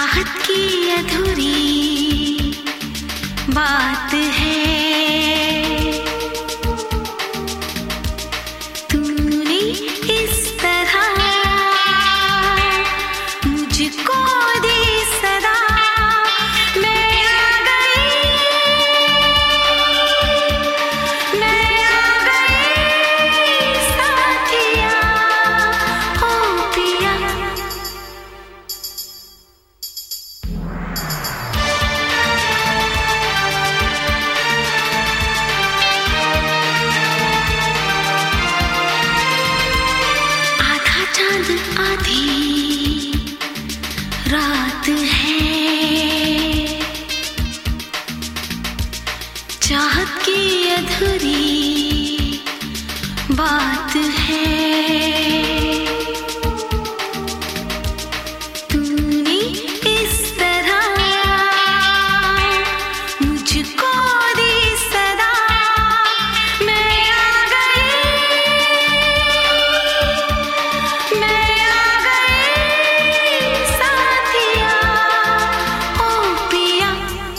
चाहत की अधूरी बात है। तूने इस तरह मुझको दी सदा, मैं आ गई, मैं आ गई साथिया, ओ पिया। चांद आधी रात है, चाहत की अधूरी बात है। तूने इस तरह मुझको दी सदा, मैं आ गई, मैं आ गई साथिया, ओ पिया।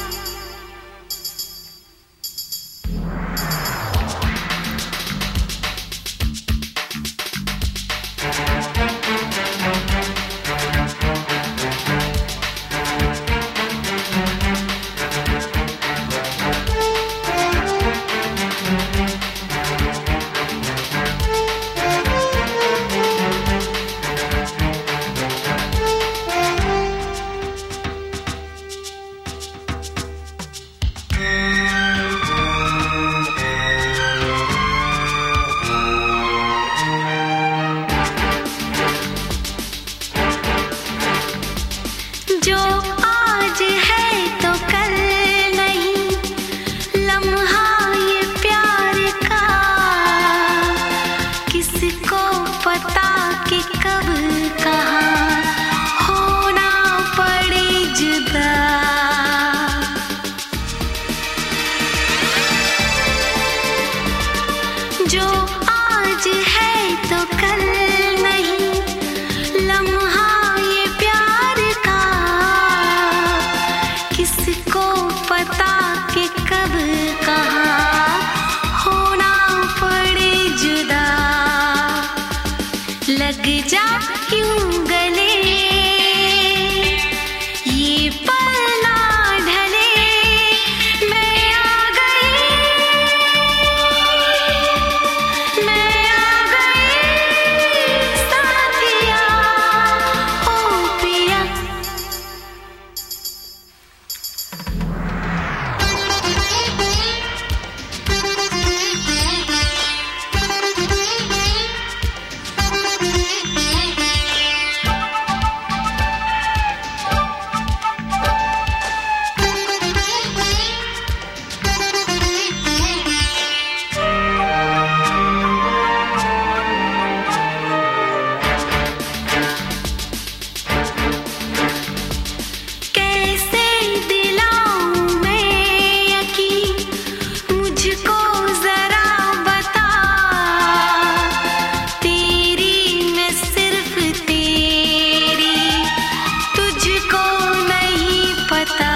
जो आज है तो कल नहीं, लम्हा ये प्यार का किसको पता कि कब कहाँ होना पड़े जुदा। जो आज है तो कल नहीं, लम्हा ये प्यार का किसको पता कि कब कहाँ होना पड़े जुदा। लग जा यूं गले, ये पल ना ढले, मैं आ गई, मैं आ गई साथिया, ओ पिया। कैसे दिलाऊं मैं यकीन, मुझको जरा बता, तेरी मैं सिर्फ तेरी, तुझको नहीं पता।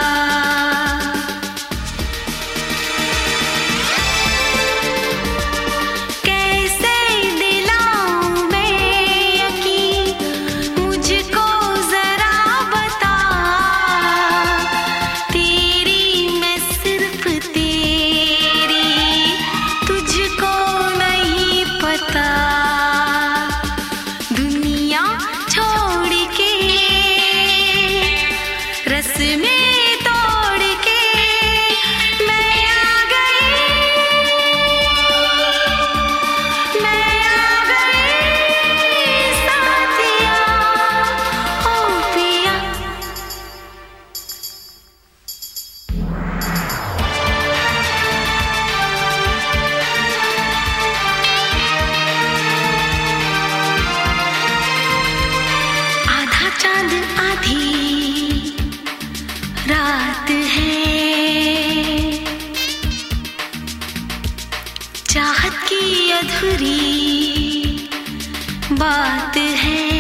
कैसे दिलाऊं मैं यकीन, मुझको जरा बता, तेरी मैं सिर्फ तेरी, तुझको नहीं पता। दुनिया छोड़ के रस में तोड़ के मैं आ गई, मैं आ गई साथिया, ओ पिया। आधा चांद आधी रात है, चाहत की अधूरी बात है।